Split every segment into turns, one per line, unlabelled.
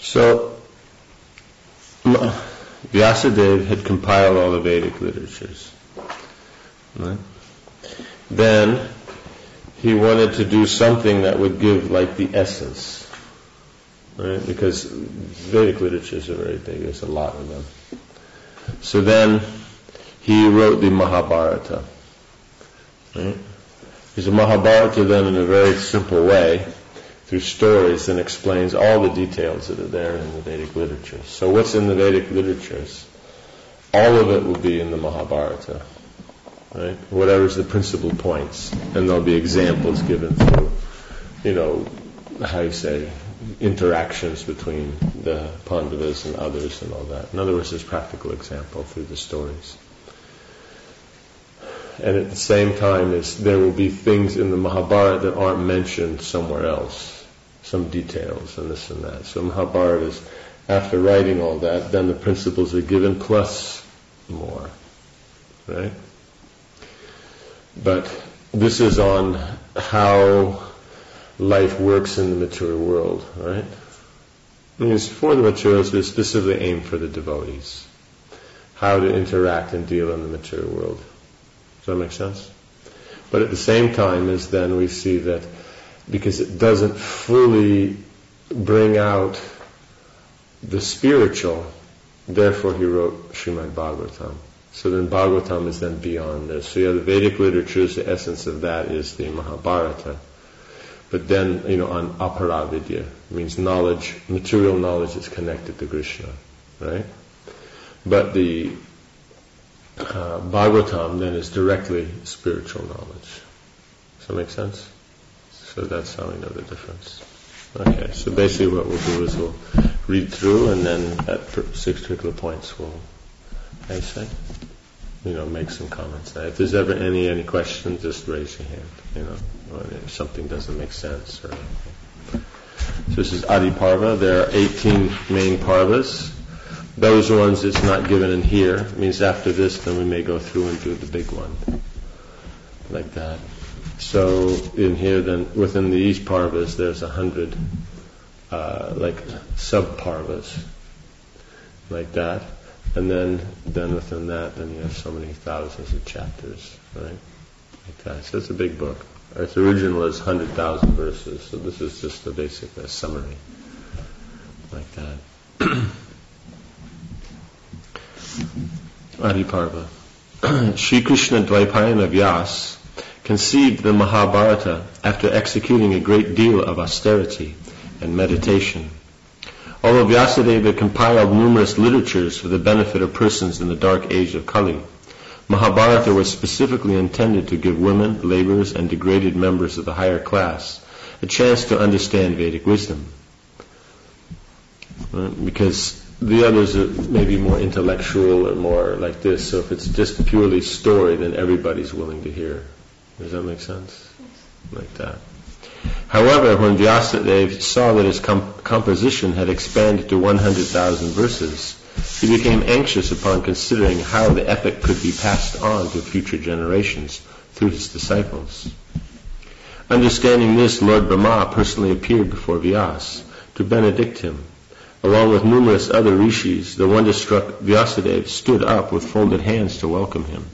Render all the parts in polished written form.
So, Vyasadeva had compiled all the Vedic literatures. Right? Then he wanted to do something that would give like the essence, right? Because Vedic literatures are very big. There's a lot of them. So then he wrote the Mahabharata. Right? Because the Mahabharata then, in a very simple way, through stories, and explains all the details that are there in the Vedic literatures. So what's in the Vedic literatures? All of it will be in the Mahabharata. Right? Whatever's the principal points. And there'll be examples given through, how you say, interactions between the Pandavas and others and all that. In other words, there's practical example through the stories. And at the same time, there will be things in the Mahabharata that aren't mentioned somewhere else. Some details and this and that. So Mahabharata is, after writing all that, then the principles are given plus more. Right? But this is on how life works in the material world, right? I mean, it's for the materials, but it's specifically aimed for the devotees. How to interact and deal in the material world. Does that make sense? But at the same time, is then we see that because it doesn't fully bring out the spiritual, therefore he wrote Srimad Bhagavatam. So then Bhagavatam is then beyond this. So the Vedic literatures, the essence of that is the Mahabharata. But then, on aparavidya, means knowledge, material knowledge is connected to Krishna, right? But the Bhagavatam then is directly spiritual knowledge. Does that make sense? So that's how we know the difference. Okay, so basically what we'll do is we'll read through, and then at 6 particular points we'll, make some comments. Now, if there's ever any questions, just raise your hand, if something doesn't make sense or anything. So this is Adi Parva. There are 18 main Parvas. Those ones it's not given in here. It means after this, then we may go through and do the big one. Like that. So in here, then within these Parvas, there's 100 sub-Parvas. Like that. And then within that, then you have so many thousands of chapters, right? Like that. So it's a big book. Its original is 100,000 verses. So this is just a basic summary. Like that. Adi Parva. Sri Krishna Dvaipayana Vyas conceived the Mahabharata after executing a great deal of austerity and meditation. Although Vyasadeva compiled numerous literatures for the benefit of persons in the dark age of Kali, Mahabharata was specifically intended to give women, laborers, and degraded members of the higher class a chance to understand Vedic wisdom. Because the others are maybe more intellectual or more like this, so if it's just purely story, then everybody's willing to hear. Does that make sense? Like that. However, when Vyasadeva saw that his composition had expanded to 100,000 verses, he became anxious upon considering how the epic could be passed on to future generations through his disciples. Understanding this, Lord Brahma personally appeared before Vyas to benedict him. Along with numerous other rishis, the wonder-struck Vyasadeva stood up with folded hands to welcome him.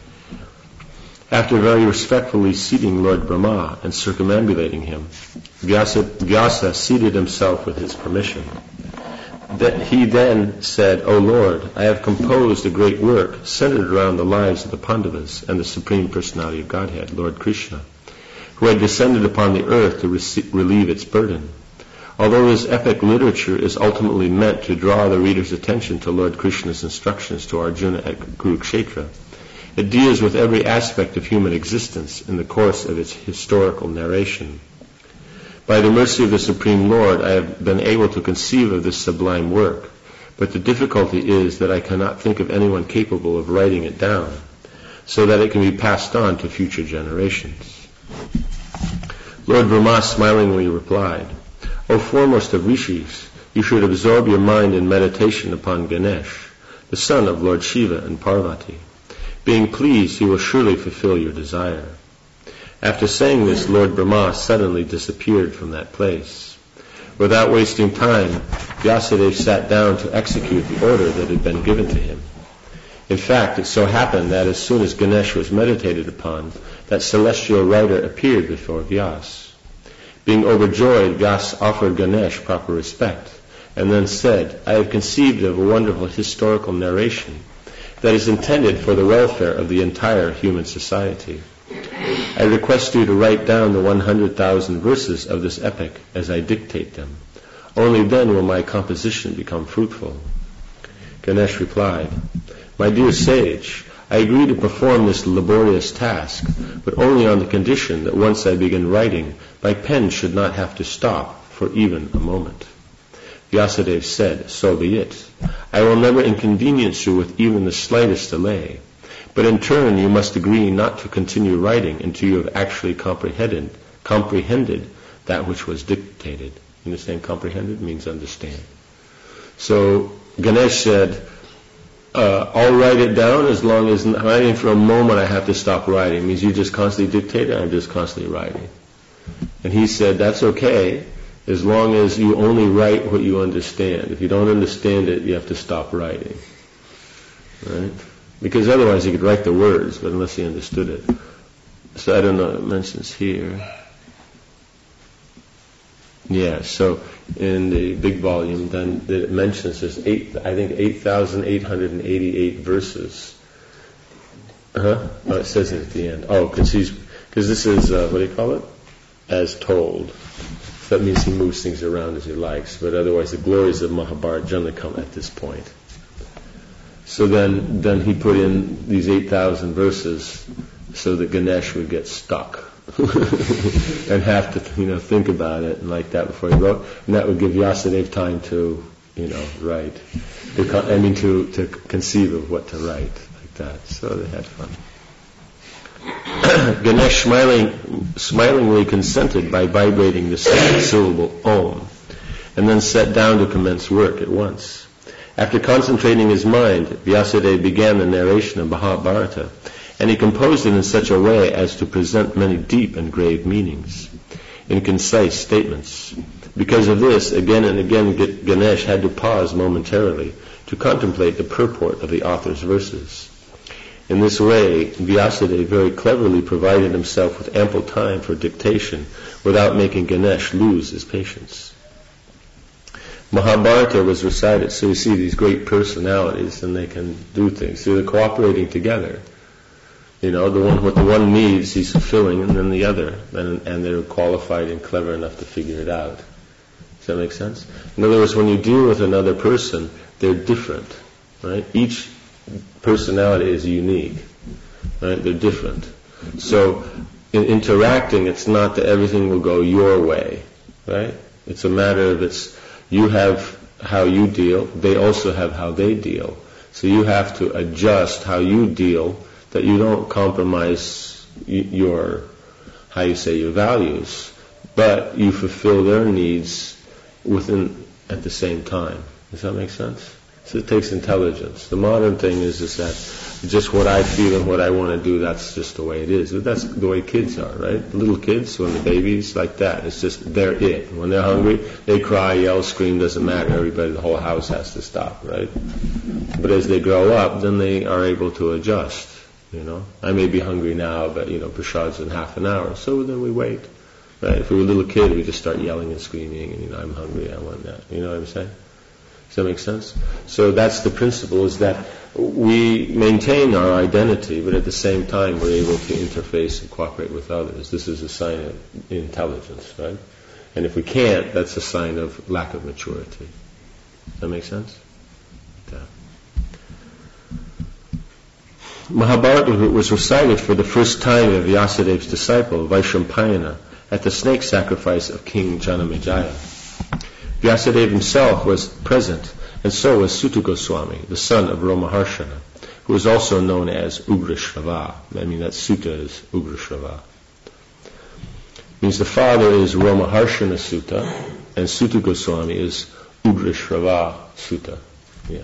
After very respectfully seating Lord Brahma and circumambulating him, Vyasa seated himself with his permission. He then said, "O Lord, I have composed a great work centered around the lives of the Pandavas and the Supreme Personality of Godhead, Lord Krishna, who had descended upon the earth to relieve its burden. Although this epic literature is ultimately meant to draw the reader's attention to Lord Krishna's instructions to Arjuna at Kurukshetra, it deals with every aspect of human existence in the course of its historical narration. By the mercy of the Supreme Lord, I have been able to conceive of this sublime work, but the difficulty is that I cannot think of anyone capable of writing it down, so that it can be passed on to future generations." Lord Brahma smilingly replied, "O foremost of rishis, you should absorb your mind in meditation upon Ganesh, the son of Lord Shiva and Parvati. Being pleased, he will surely fulfill your desire." After saying this, Lord Brahma suddenly disappeared from that place. Without wasting time, Vyasadeva sat down to execute the order that had been given to him. In fact, it so happened that as soon as Ganesh was meditated upon, that celestial rider appeared before Vyas. Being overjoyed, Vyas offered Ganesh proper respect, and then said, "I have conceived of a wonderful historical narration that is intended for the welfare of the entire human society. I request you to write down the 100,000 verses of this epic as I dictate them. Only then will my composition become fruitful." Ganesh replied, "My dear sage, I agree to perform this laborious task, but only on the condition that once I begin writing, my pen should not have to stop for even a moment." Vyasadeva said, "So be it. I will never inconvenience you with even the slightest delay. But in turn you must agree not to continue writing until you have actually comprehended that which was dictated." You understand? Comprehended means understand. So Ganesh said, "I'll write it down as long as writing for a moment I have to stop writing." It means you just constantly dictate it, I'm just constantly writing. And he said, "That's okay, as long as you only write what you understand. If you don't understand it, you have to stop writing." Right? Because otherwise you could write the words, but unless you understood it. So I don't know, it mentions here. Yeah, so in the big volume, then it mentions there's 8,888 verses. Oh, it says it at the end. Oh, because this is, what do you call it? As told. So that means he moves things around as he likes, but otherwise the glories of Mahabharata generally come at this point. So then he put in these 8,000 verses so that Ganesh would get stuck and have to, think about it and like that before he wrote, and that would give Vyasadeva time to, write. To conceive of what to write like that. So they had fun. Ganesh smilingly consented by vibrating the second syllable Om, and then sat down to commence work at once. After concentrating his mind, Vyasadeva began the narration of Mahabharata, and he composed it in such a way as to present many deep and grave meanings in concise statements. Because of this, again and again Ganesh had to pause momentarily to contemplate the purport of the author's verses. In this way, Vyasadeva very cleverly provided himself with ample time for dictation without making Ganesh lose his patience. Mahabharata was recited, so you see these great personalities, and they can do things. So they're cooperating together. The one what the one needs, he's fulfilling, and then the other, and they're qualified and clever enough to figure it out. Does that make sense? In other words, when you deal with another person, they're different, right? Each personality is unique, right? They're different. So in interacting, it's not that everything will go your way, right? It's a matter of you have how you deal, they also have how they deal. So you have to adjust how you deal, that you don't compromise your values, but you fulfill their needs at the same time. Does that make sense? So it takes intelligence. The modern thing is that just what I feel and what I want to do, that's just the way it is. But that's the way kids are, right? Little kids, when the babies, like that. It's just, they're it. When they're hungry, they cry, yell, scream, doesn't matter. Everybody, the whole house has to stop, right? But as they grow up, then they are able to adjust, I may be hungry now, but, prasad's in half an hour. So then we wait, right? If we were a little kid, we just start yelling and screaming, and, I'm hungry, I want that. You know what I'm saying? Does that make sense? So that's the principle, is that we maintain our identity, but at the same time we're able to interface and cooperate with others. This is a sign of intelligence, right? And if we can't, that's a sign of lack of maturity. Does that make sense? Yeah. Mahabharata was recited for the first time of Vyasadeva's disciple, Vaishampayana, at the snake sacrifice of King Janamejaya. Vyasadeva himself was present, and so was Suta Goswami, the son of Romaharshana, who is also known as Ugrashrava. That Suta is Ugrashrava. Means the father is Romaharshana Suta, and Suta Goswami is Ugrashrava Suta. Yeah.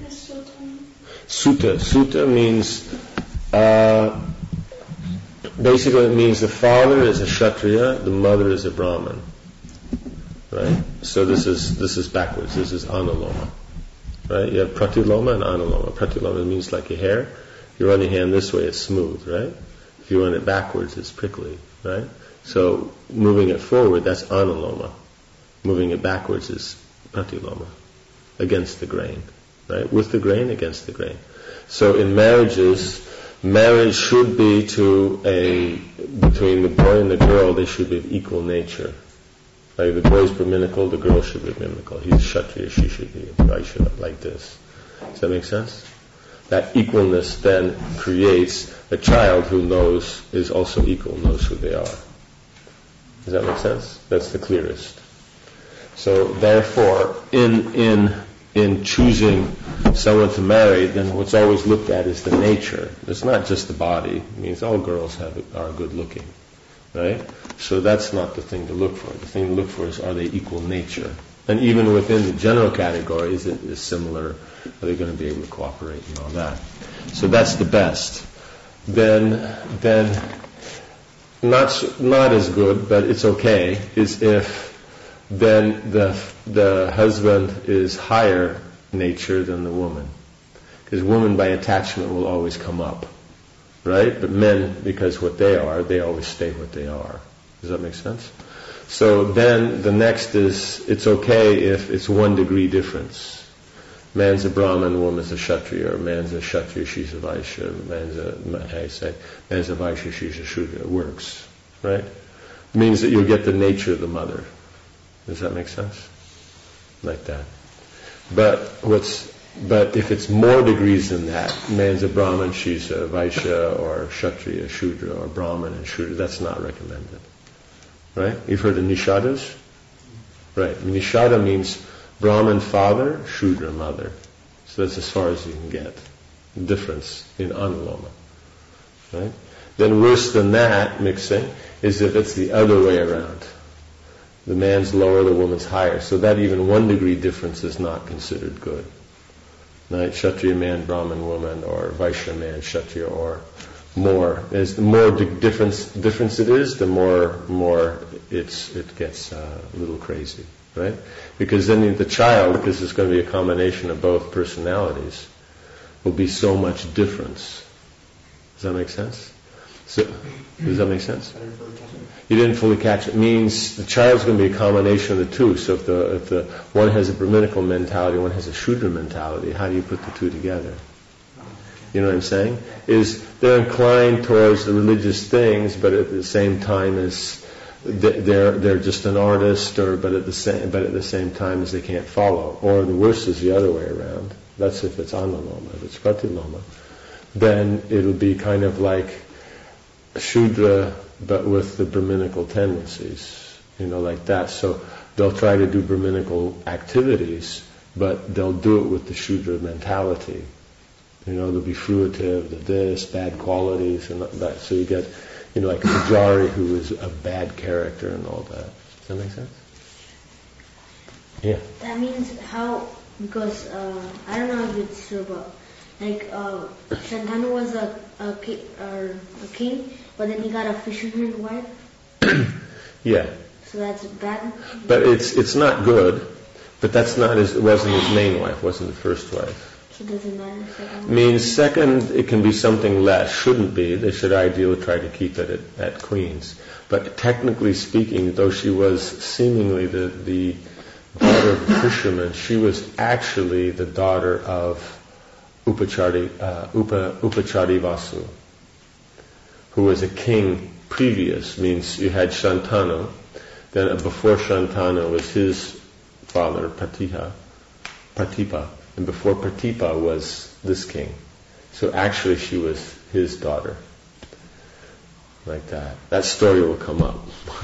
Suta means, basically it means the father is a Kshatriya, the mother is a Brahmin. Right? So this is backwards. This is anuloma. Right? You have pratiloma and anuloma. Pratiloma means like your hair. If you run your hand this way, it's smooth, right? If you run it backwards, it's prickly, right? So moving it forward, that's anuloma. Moving it backwards is pratiloma. Against the grain, right? With the grain, against the grain. So in marriages, marriage should be between the boy and the girl, they should be of equal nature. Like the boy's Brahminical, the girl should be Brahminical. He's Kshatriya, she should be Vaishya, like this. Does that make sense? That equalness then creates a child who is also equal, knows who they are. Does that make sense? That's the clearest. So therefore, in choosing someone to marry, then what's always looked at is the nature. It's not just the body. It means all girls are good looking, right? So that's not the thing to look for. The thing to look for is, are they equal nature? And even within the general category, is it similar? Are they going to be able to cooperate and all that? So that's the best. Then not as good, but it's okay, is if then the husband is higher nature than the woman. Because women by attachment will always come up, right? But men, because what they always stay what they are. Does that make sense? So then the next is, it's okay if it's 1 degree difference. Man's a Brahmin, woman's a Kshatriya, or man's a Kshatriya, she's a Vaishya, man's a Vaishya, she's a Shudra. It works, right? It means that you'll get the nature of the mother. Does that make sense? Like that. But if it's more degrees than that, man's a Brahmin, she's a Vaishya, or Kshatriya, Shudra, or Brahmin and Shudra, that's not recommended. Right? You've heard of Nishadas? Right. Nishada means Brahmin father, Shudra mother. So that's as far as you can get. The difference in anuloma. Right? Then worse than that, mixing, is if it's the other way around. The man's lower, the woman's higher. So that even 1 degree difference is not considered good. Right? Kshatriya man, Brahmin woman, or Vaishya man, Kshatriya, or more. As the more difference it is, the more it gets a little crazy, right? Because then the child, because it's going to be a combination of both personalities, will be so much difference. Does that make sense? So, does that make sense? You didn't fully catch it. It means the child's going to be a combination of the two. So if the one has a Brahminical mentality, one has a Shudra mentality, how do you put the two together? You know what I'm saying? Is they're inclined towards the religious things, but at the same time as they're just an artist, but at the same time as they can't follow. Or the worst is the other way around. That's if it's anuloma. If it's pratiloma, then it'll be kind of like Shudra, but with the Brahminical tendencies, like that. So they'll try to do Brahminical activities, but they'll do it with the Shudra mentality. They'll be fruitive, this, bad qualities, and that. So you get, like a Pujari who is a bad character and all that. Does that make sense? Yeah.
That means because I don't know if it's true, but like Shantanu was a king, but then he got a fisherman's wife.
Yeah.
So that's bad.
But it's not good. But that's not it wasn't his main wife. Wasn't the first wife.
So does it matter? Second?
Means second, it can be something less. Shouldn't be. They should ideally try to keep it at queens. But technically speaking, though she was seemingly the daughter of the fisherman, she was actually the daughter of Upachari Vasu, who was a king previous. Means you had Shantanu, then before Shantanu was his father, Pratipa, and before Pratipa was this king. So actually she was his daughter. Like that. That story will come up.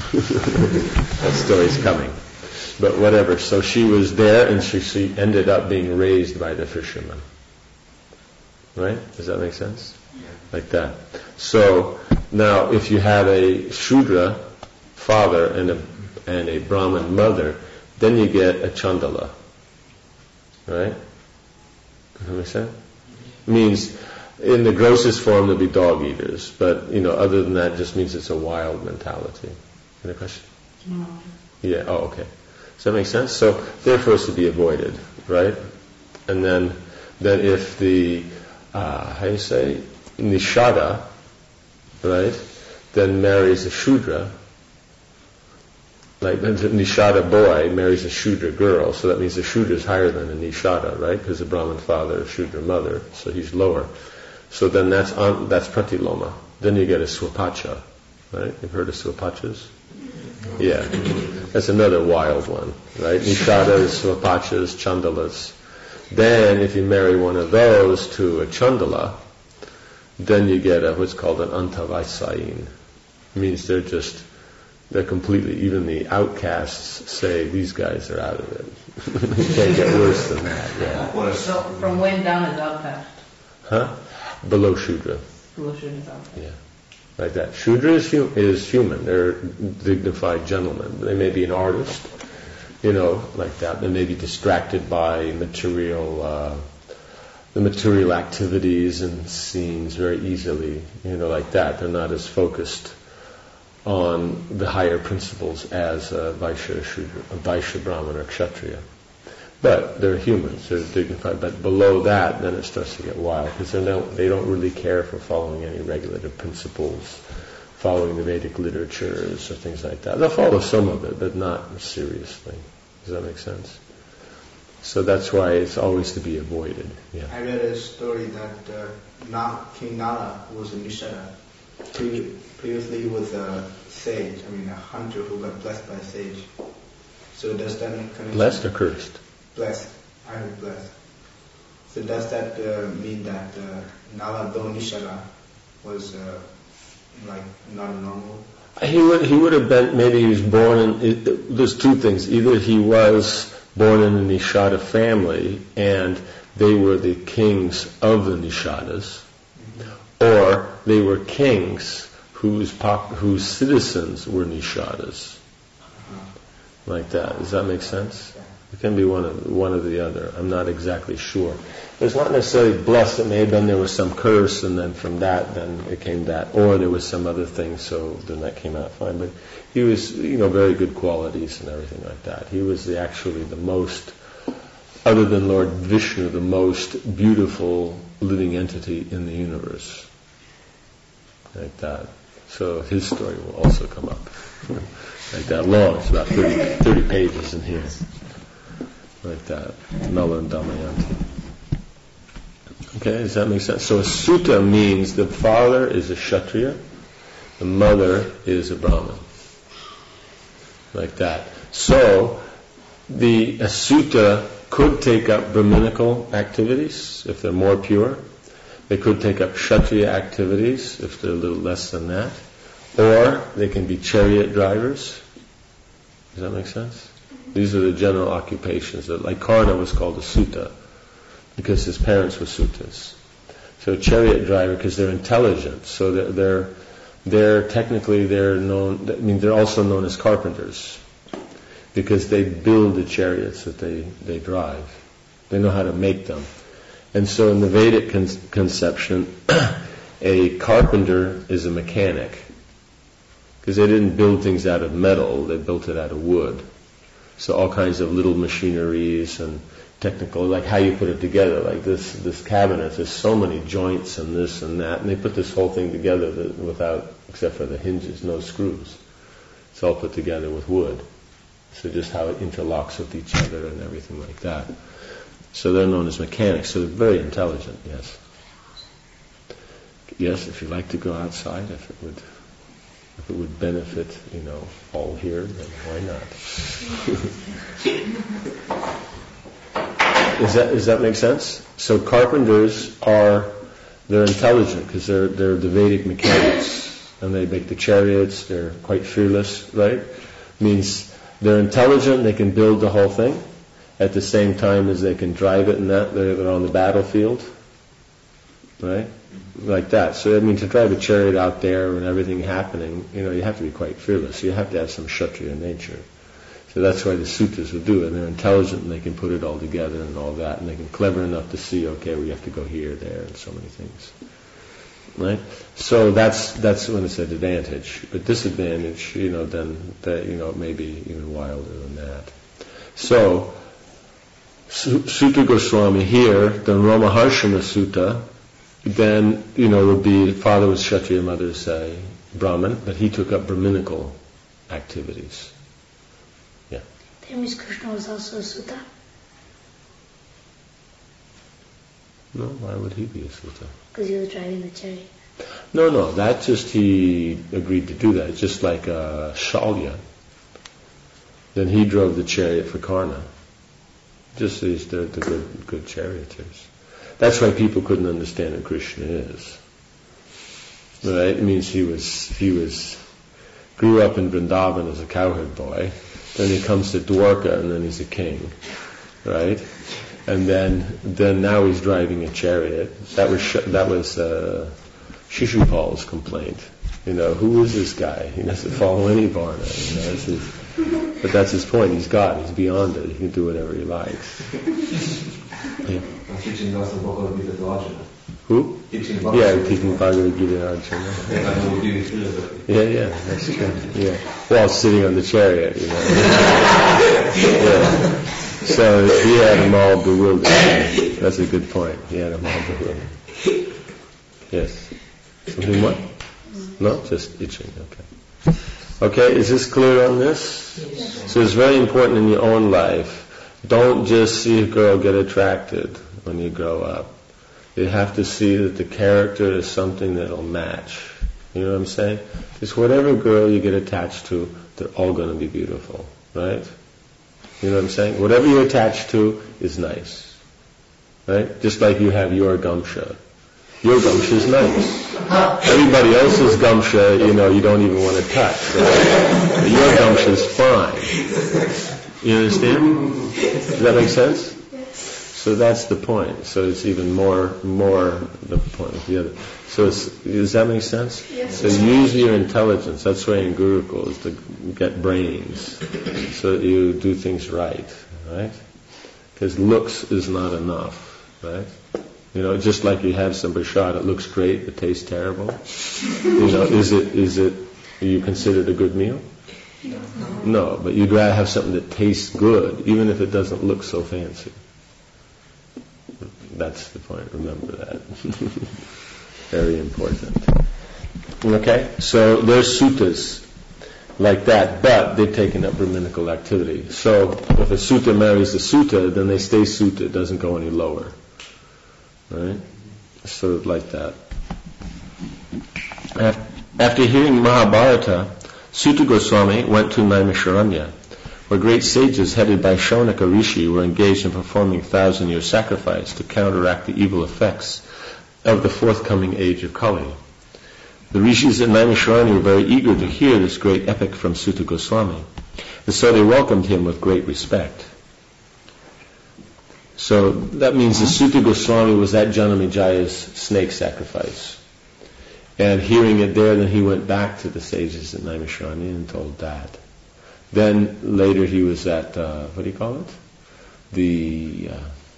That story's coming. But whatever. So she was there and she ended up being raised by the fisherman. Right? Does that make sense? Like that. So now if you have a Shudra father and a Brahmin mother, then you get a Chandala. Right? Does that make sense? Means in the grossest form there'll be dog eaters, but other than that, it just means it's a wild mentality. Any question?
No.
Yeah. Oh, okay. Does that make sense? So therefore it's to be avoided, right? And then if the, Nishada, right, then marries a Shudra, like the Nishada boy marries a Shudra girl, so that means the Shudra is higher than a Nishada, right? Because the Brahmin father, Shudra mother, so he's lower. So then that's Pratiloma. Then you get a Swapacha, right? You've heard of Swapachas? Yeah. That's another wild one, right? Nishadas, Swapachas, Chandalas. Then if you marry one of those to a Chandala, then you get what's called an Antavaisayin. It means they're completely, even the outcasts say these guys are out of it. You can't get worse than that, yeah.
So from when down is outcast?
Huh? Below Shudra.
Below Shudra is outcast.
Yeah. Like that. Shudra is human. They're dignified gentlemen. They may be an artist, like that. They may be distracted by the material activities and scenes very easily, like that. They're not as focused on the higher principles as Vaishya, Brahman, or Kshatriya. But they're humans, they're dignified. But below that, then it starts to get wild, because they don't really care for following any regulative principles, following the Vedic literatures or things like that. They'll follow some of it, but not seriously. Does that make sense? So that's why it's always to be avoided. Yeah.
I read a story that King Nala was a Nishada. Previously he was a sage, a hunter who got blessed by a sage. So does that connection...
Blessed or cursed?
Blessed. I heard blessed. So does that mean that Nala, though Nishada, was not normal?
He would have been, maybe he was born in, there's two things. Either he was born in a Nishada family and they were the kings of the Nishadas, or they were kings whose citizens were Nishadas. Like that. Does that make sense? It can be one or the other. I'm not exactly sure. It's not necessarily blessed. It may have been there was some curse, and then from that, then it came that. Or there was some other thing, so then that came out fine. But he was, very good qualities and everything like that. He was actually the most, other than Lord Vishnu, the most beautiful living entity in the universe. Like that. So his story will also come up. Like that long. It's about 30 pages in here. Like that. Nala and Damayanti. Okay, does that make sense? So a Sutta means the father is a Kshatriya, the mother is a Brahmin. Like that. So a Sutta could take up Brahminical activities if they're more pure. They could take up Kshatriya activities if they're a little less than that. Or they can be chariot drivers. Does that make sense? These are the general occupations. Like Karna was called a Sutta because his parents were Suttas. So chariot driver, because they're intelligent. So they're technically known. They're also known as carpenters because they build the chariots that they drive. They know how to make them. And so in the Vedic conception, a carpenter is a mechanic. Because they didn't build things out of metal, they built it out of wood. So all kinds of little machineries and technical, like how you put it together, like this cabinet, there's so many joints and this and that, and they put this whole thing together without, except for the hinges, no screws. It's all put together with wood. So just how it interlocks with each other and everything like that. So they're known as mechanics, so they're very intelligent, yes. Yes, if you'd like to go outside, if it would benefit, all here, then why not? Does that make sense? So carpenters they're intelligent because they're the Vedic mechanics, and they make the chariots. They're quite fearless, right? Means they're intelligent. They can build the whole thing at the same time as they can drive it, and that they're on the battlefield, right? Like that. So to drive a chariot out there and everything happening, you have to be quite fearless. You have to have some Kshatriya nature. So that's why the Suttas will do it. And they're intelligent and they can put it all together and all that. And they can clever enough to see, okay, we have to go here, there, and so many things. Right? So that's when it's an advantage. But disadvantage, then it may be even wilder than that. So, Sutta Goswami here, the Ramaharshana Sutta, then, would be, father was Kshatriya, mother is Brahmin, but he took up Brahminical activities. Yeah.
That means Krishna was also a Sutta?
No, why would he be a Sutta?
Because he was driving the chariot.
No, that just he agreed to do that. It's just like Shalya. Then he drove the chariot for Karna. Just they're the good charioteers. That's why people couldn't understand who Krishna is. Right? It means he grew up in Vrindavan as a cowherd boy. Then he comes to Dwarka and then he's a king. Right? And then now he's driving a chariot. That was Shishupal's complaint. Who is this guy? He doesn't follow any varna. But that's his point. He's God. He's beyond it. He can do whatever he likes. Yeah.
Teaching us the Bhagavad Gita to Arjuna.
Who?
Teaching
Bhagavad Gita to Arjuna. Yeah, that's true. Yeah. While sitting on the chariot, Yeah. So he had them all bewildered. That's a good point. He had them all bewildered. Yes. Something what? No? Just itching. Okay. Okay, is this clear on this? Yes. So it's very important in your own life. Don't just see a girl get attracted when you grow up. You have to see that the character is something that'll match. You know what I'm saying? Because whatever girl you get attached to, they're all going to be beautiful. Right? You know what I'm saying? Whatever you're attached to is nice. Right? Just like you have your Gamsha. Your Gamsha is nice. Everybody else's Gamsha, you don't even want to touch. Right? But your Gamsha is fine. You understand? Does that make sense? So that's the point. So it's even more the point of the other. So does that make sense?
Yes.
So use your intelligence. That's why in Gurukul is to get brains, so that you do things right? Because looks is not enough, right? Just like you have some prasad, it looks great, it tastes terrible. Is it? Are you considered a good meal? No, but you'd rather have something that tastes good, even if it doesn't look so fancy. That's the point. Remember that. Very important. Okay, so there's suttas like that, but they've taken up Brahminical activity. So if a sutta marries a sutta, then they stay sutta. It doesn't go any lower. Right? Sort of like that. After hearing Mahabharata, Sutta Goswami went to Naimisharanya, where great sages headed by Shaunaka Rishi were engaged in performing 1,000-year sacrifice to counteract the evil effects of the forthcoming age of Kali. The rishis at Naimisharanya were very eager to hear this great epic from Sutta Goswami, and so they welcomed him with great respect. So that means the Sutta Goswami was at Janamijaya's snake sacrifice. And hearing it there, then he went back to the sages at Naimisharanya and told that. Then later he was at, what do you call it? The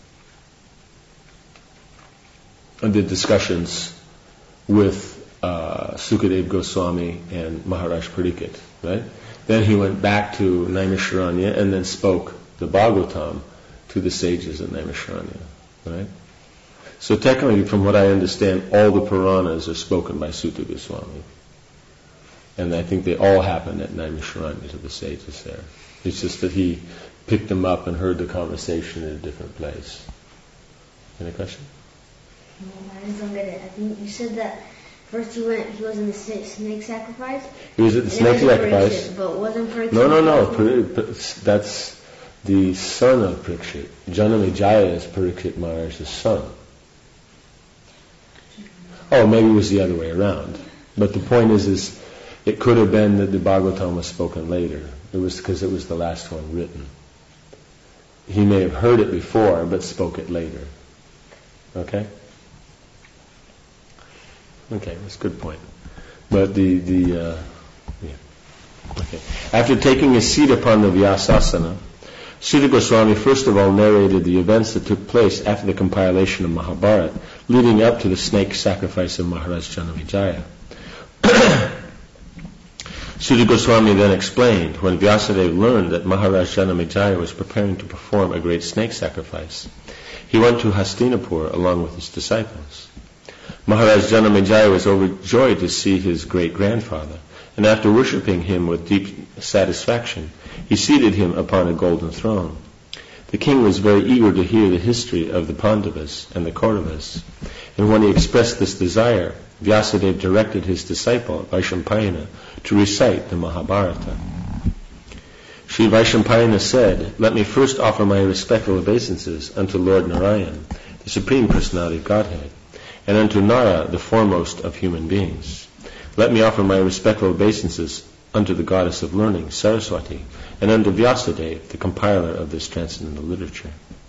discussions with Sukadev Goswami and Maharaj Pariksit, right? Then he went back to Naimisharanya and then spoke the Bhagavatam to the sages at Naimisharanya, right? So technically, from what I understand, all the Puranas are spoken by Sutta Goswami. And I think they all happened at Naimisharanya to the sages there. It's just that he picked them up and heard the conversation in a different place. Any question?
No, I just don't get it. I think you said that first he was in the snake sacrifice.
He was at the snake sacrifice.
But wasn't Pariksit?
No. That's the son of Pariksit. Janamejaya is Pariksit Maharaj's son. Oh, maybe it was the other way around. But the point is it could have been that the Bhagavatam was spoken later. It was because it was the last one written. He may have heard it before, but spoke it later. Okay? Okay, that's a good point. But yeah. Okay. After taking his seat upon the Vyasasana, Sutta Goswami first of all narrated the events that took place after the compilation of Mahabharata, leading up to the snake sacrifice of Maharaj Janamejaya. Sutta Goswami then explained, when Vyasadeva learned that Maharaj Janamejaya was preparing to perform a great snake sacrifice, he went to Hastinapur along with his disciples. Maharaj Janamejaya was overjoyed to see his great-grandfather, and after worshipping him with deep satisfaction, he seated him upon a golden throne. The king was very eager to hear the history of the Pandavas and the Kauravas, and when he expressed this desire, Vyasadeva directed his disciple Vaishampayana to recite the Mahabharata. Sri Vaishampayana said, "Let me first offer my respectful obeisances unto Lord Narayan, the Supreme Personality of Godhead, and unto Nara, the foremost of human beings. Let me offer my respectful obeisances unto the goddess of learning, Saraswati, and unto Vyasadeva, the compiler of this transcendental literature."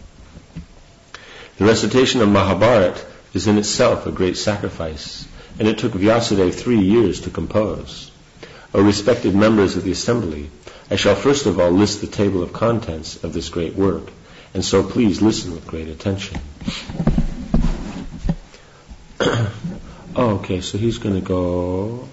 The recitation of Mahabharata is in itself a great sacrifice, and it took Vyasadeva 3 years to compose. O respected members of the assembly, I shall first of all list the table of contents of this great work, and so please listen with great attention. Okay, so he's going to go...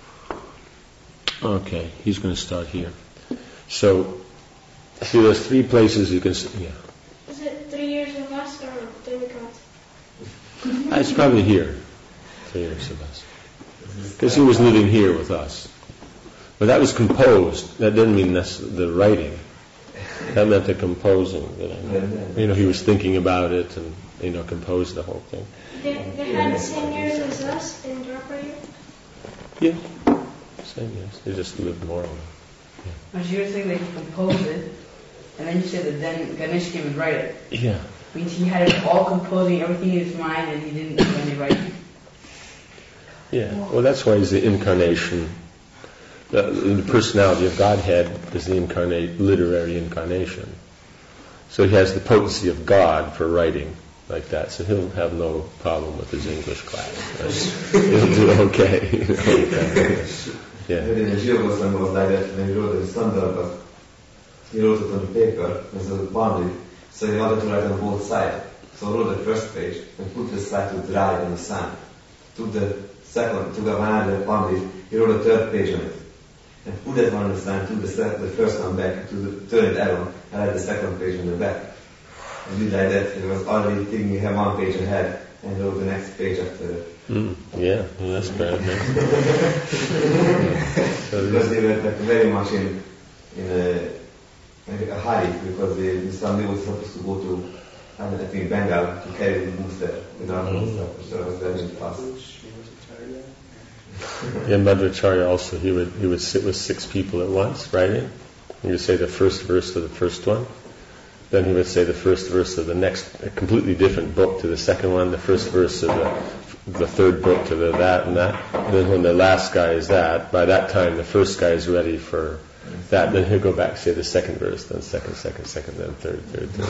Okay, he's going to start here. So, see, there's 3 places you can... Yeah.
Is it 3 years of us or demigods?
It's probably here. 3 years of us. Because he was living here with us. But that was composed. That didn't mean the writing. That meant the composing. He was thinking about it and, composed the whole thing.
They had the same years as us in Dwarpar?
Yeah. Same years. They just lived more.
But you were saying that he composed it, and then you said that then Ganesh came and write it.
Yeah.
Means he had it all composing, everything in his mind, and he didn't do any writing.
Yeah. Well, that's why he's the incarnation. The personality of Godhead is the literary incarnation. So he has the potency of God for writing like that. So he'll have no problem with his English class. Right? He'll do okay. Yeah.
In Jiva Goswami was like that when he wrote the Sandarbha. He wrote it on paper as a boundary. So he wanted to write on both sides. So he wrote the first page and put the side to dry in the sun. Took another boundary, he wrote a third page on it. And put that one on the sun, took the first one back, turned it around, and had the second page on the back. And did like that. He was already thinking he had one page ahead, and wrote the next page after it.
Yeah, well, that's great.
Because they were very much in a hurry, because somebody was supposed to go to, I think, Bengal to carry the books there with our stuff, so it was very fast.
Yeah, Madhvacharya also, he would sit with 6 people at once writing. He would say the first verse of the first one. Then he would say the first verse of the next, a completely different book to the second one, the first verse of the third book to that and that. And then when the last guy is that, by that time the first guy is ready for that, then he'll go back and say the second verse, then second, then third.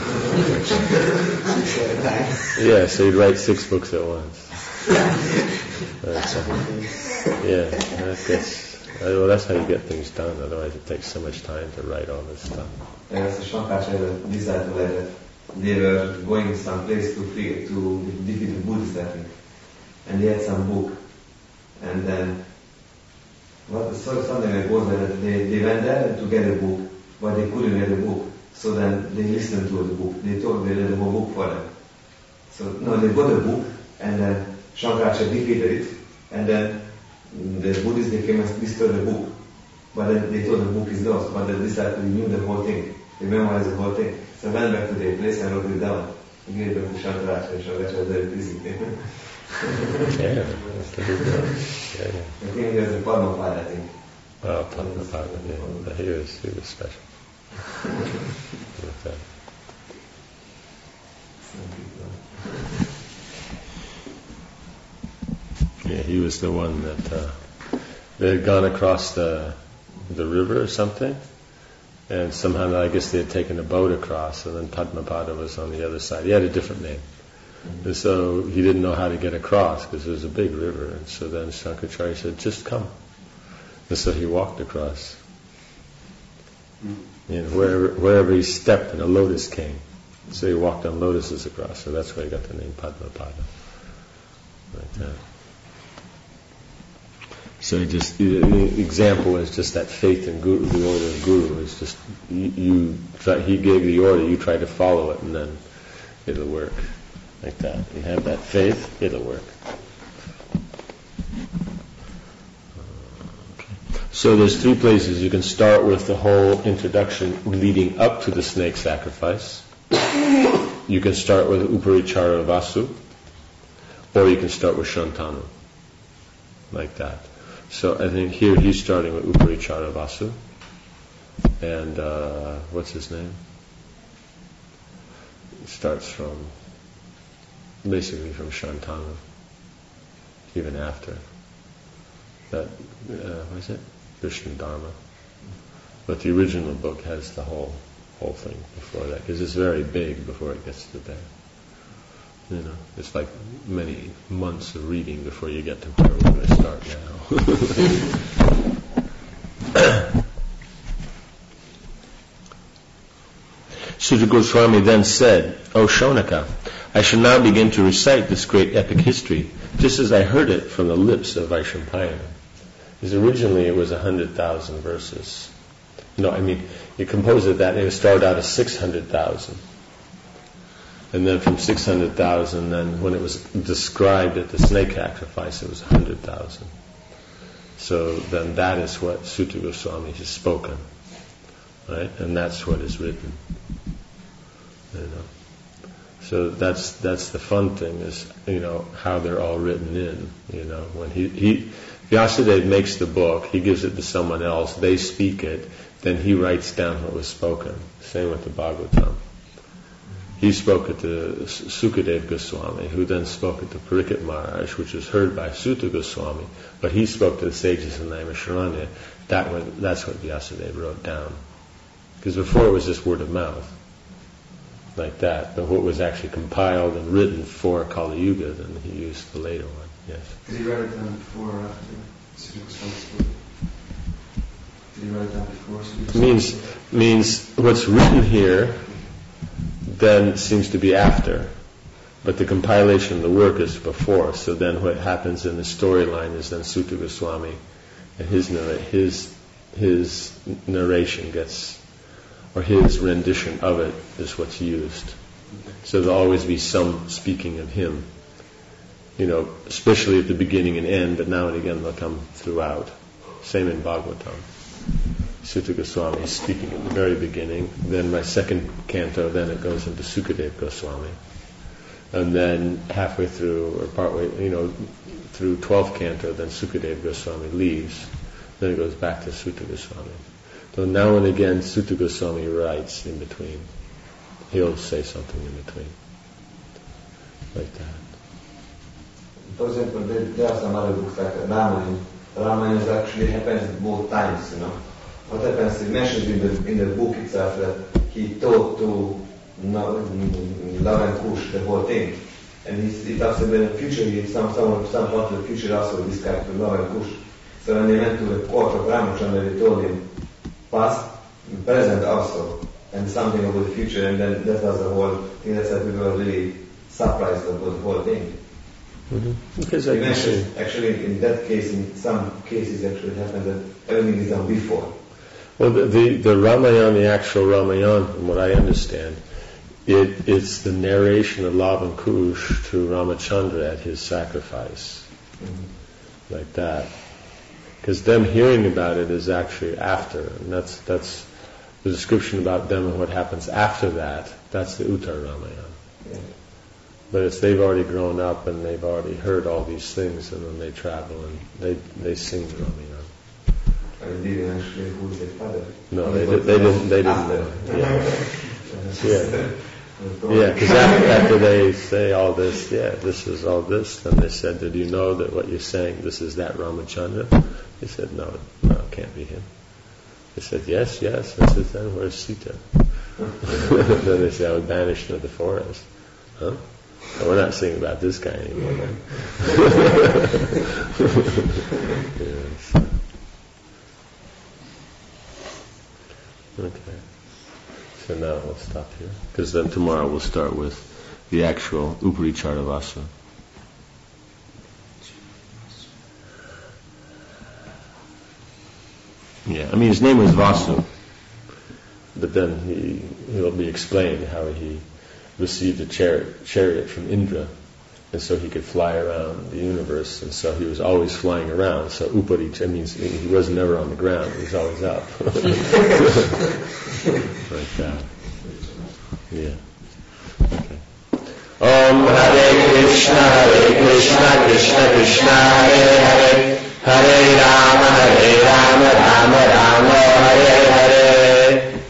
Yeah, so he'd write 6 books at once. That's how you get things done. Otherwise, it takes so much time to write all this stuff.
And as a Shankaracharya decided that they were going someplace to defeat the Buddhists, I think, and they had some book, and then something like was that they went there to get a book, but they couldn't get a book. So then they listened to the book. They told they read the whole book for them. So they got a book, and then Shankaracharya defeated it, and then the Buddhists, they came and destroyed the book. But then they thought the book is lost, but the disciples knew the whole thing. They memorized the whole thing. So I went back to their place and wrote it down. And gave it back to Shankaracharya. Shankaracharya was very busy.
Yeah, that's the big one. Yeah.
I think he was a Padmapada, I think.
Oh, Padmapada, yeah. He was special. With that. Yeah, he was the one that they had gone across the river or something, and somehow I guess they had taken a boat across, and then Padmapada was on the other side. He had a different name. And so he didn't know how to get across because it was a big river, and so then Shankaracharya said, "Just come." And so he walked across. Wherever he stepped, and a lotus came. So he walked on lotuses across, so that's why he got the name Padmapada. Like that. So the example is just that faith in Guru, the order of Guru is just he gave the order, you try to follow it, and then it'll work like that. You have that faith, it'll work. So there's 3 places. You can start with the whole introduction leading up to the snake sacrifice. You can start with Uparichara Vasu, or you can start with Shantanu, like that. So I think here he's starting with Uparichara Vasu, and what's his name? It starts basically from Shantanu, even after that. What is it? Krishna Dharma. But the original book has the whole thing before that, because it's very big before it gets to there. It's like many months of reading before you get to where we're going to start now. Suta Goswami then said, "O Shonaka, I shall now begin to recite this great epic history, just as I heard it from the lips of Vaishampayana." Because originally it was 100,000 verses. You composed it that, and it started out as 600,000. And then from 600,000, then when it was described at the snake sacrifice, it was 100,000. So then that is what Suta Goswami has spoken, right? And that's what is written. So that's the fun thing is, how they're all written in. When Vyasadeva makes the book, he gives it to someone else, they speak it, then he writes down what was spoken. Same with the Bhagavatam. He spoke it to Sukadeva Goswami, who then spoke it to Parikshit Maharaj, which was heard by Suta Goswami, but he spoke to the sages in Naimisharanya. That's what Vyasadeva wrote down. Because before it was just word of mouth, like that. But what was actually compiled and written for Kali Yuga, then he used the later one. Yes.
Did he write it down before or after Suta Goswami's book? Did he write it down before Suta Goswami's book?
Means what's written here then seems to be after, but the compilation of the work is before. So then what happens in the storyline is then Suta Goswami and his narration gets, or his rendition of it is what's used. So there'll always be some speaking of him, especially at the beginning and end, but now and again they'll come throughout. Same in Bhagavatam. Suta Goswami is speaking at the very beginning, then my second canto, then it goes into Sukadeva Goswami. And then halfway through, or partway, through 12th canto, then Sukadeva Goswami leaves, then it goes back to Suta Goswami. So now and again, Suta Goswami writes in between. He'll say something in between. Like that.
For example, there are some other books like Ramayana. Ramayana actually happens both times, What happens, he mentions in the book itself that he told to Lava and Kush the whole thing. And he talks about the future, some part of the future also described to Lava and Kush. So when they went to the court of Ramachandra, they told him past, present also, and something about the future, and then that was the whole thing. That's why we were really surprised about the whole thing.
Mm-hmm. Because
actually, in that case, in some cases, actually it happens that everything is done before.
Well, the Ramayana, the actual Ramayana, from what I understand, it's the narration of Lava and Kush to Ramachandra at his sacrifice, like that. Because them hearing about it is actually after, and that's the description about them and what happens after that. That's the Uttar Ramayana.
Yeah.
But they've already grown up and they've already heard all these things, and then they travel and they sing the Ramayana.
And didn't actually who is their father?
No, they didn't know. Yeah, because after they say all this, this is all this, then they said, "Did you know that what you're saying, this is that Ramachandra?" They said, "No, it can't be him." They said, "Yes." I said, "Then where's Sita?" Then they said, "I was banished into the forest." Huh? Well, we're not singing about this guy anymore, then. Yes. Okay. So now we'll stop here, because then tomorrow we'll start with the actual Uparichara Vasa. Yeah, I mean his name was Vasu, but then it'll be explained how he received a chariot from Indra, and so he could fly around the universe, and so he was always flying around. So Uparicha means he was never on the ground; he was always up. Like that. Yeah. Okay. Om Hare Krishna Krishna Krishna Hare Hare Hare Rama Hare